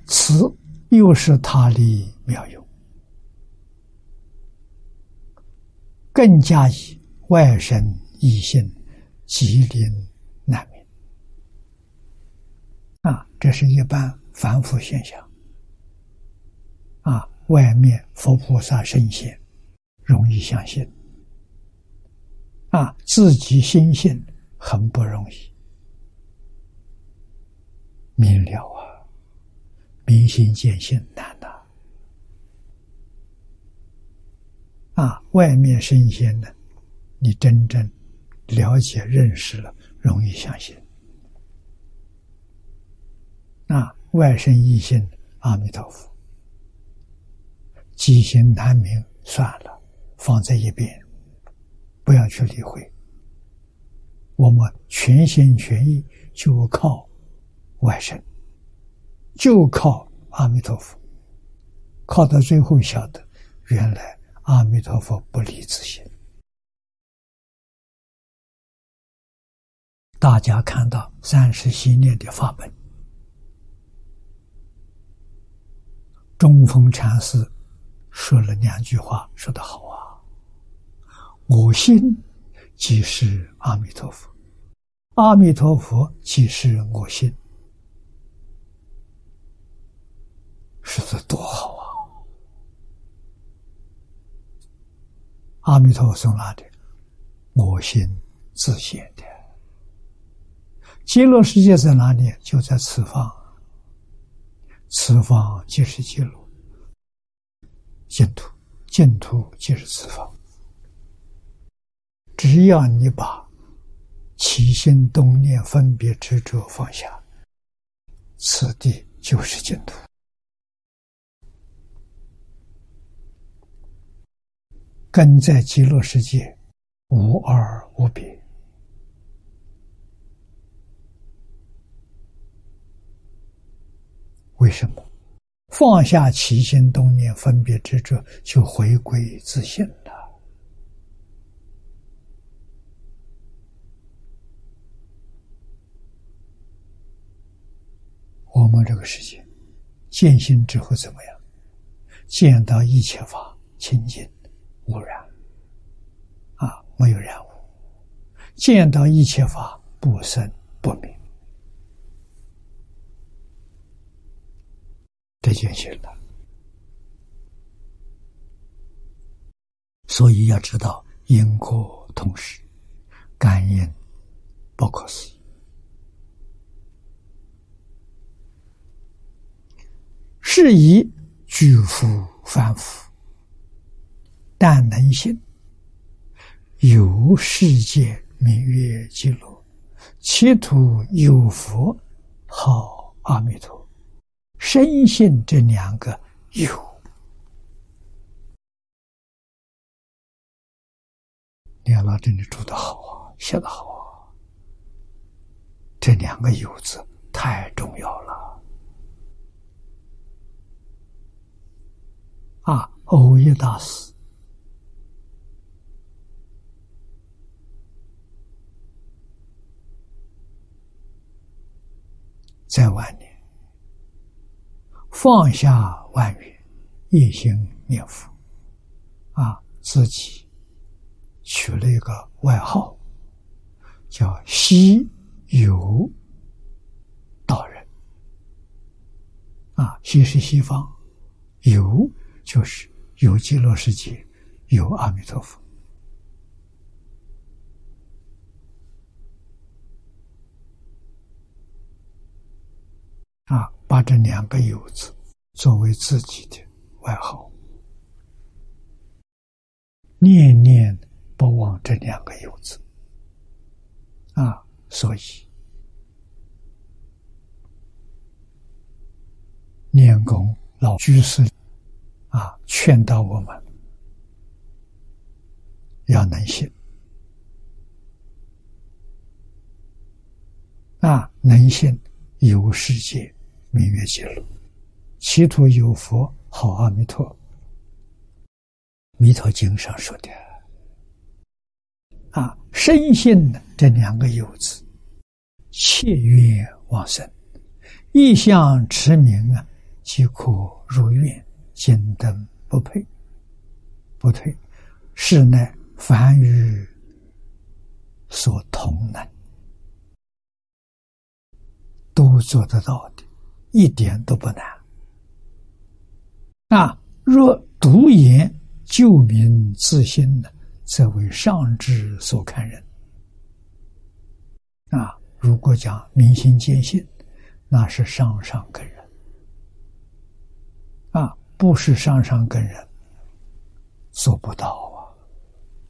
此又是他力妙用，更加以外生异性，吉林难明。这是一般凡夫现象。外面佛菩萨圣贤容易相信，自己心性很不容易明了明心见性难外面圣贤呢，你真正了解认识了，容易相信。外生异性，阿弥陀佛，机心难明，算了，放在一边，不要去理会。我们全心全意就靠外生，就靠阿弥陀佛，靠到最后晓得，原来阿弥陀佛不离自性。大家看到30系列的法本，中峰禅师说了2句话，说得好我心即是阿弥陀佛，阿弥陀佛即是我心，说得多好阿弥陀佛从哪里？我心自现的。极乐世界在哪里？就在此方，此方即是极乐，净土，净土即是此方。只要你把起心动念分别执着放下，此地就是净土。跟在极乐世界无二无别。为什么？放下起心动念分别执着，就回归自性了。我们这个世界见性之后怎么样？见到一切法清净无染没有染污，见到一切法不生不灭，这见性了。所以要知道因果同时，感应不可思议。是以具夫凡夫，但能信，有世界名曰极乐，其土有佛号阿弥陀。深信这2个有，梁老真的读得好写得好这2个有字太重要了蕅益大师在晚年放下万缘，一心念佛自己取了一个外号叫西游道人西是西方，游就是有极乐世界，有阿弥陀佛把这2个有字作为自己的外号，念念不忘这2个有字所以念公老居士劝导我们要能信能信有世界名曰极乐，其土有佛号阿弥陀。弥陀经上说的深信这2个有字，切愿往生，一向持名即可如愿，今登不配不退，是乃凡愚所同能，都做得到的，一点都不难。若独言救民自信呢，则为上智所看人。如果讲明心见性，那是上上根人。不是上上根人做不到。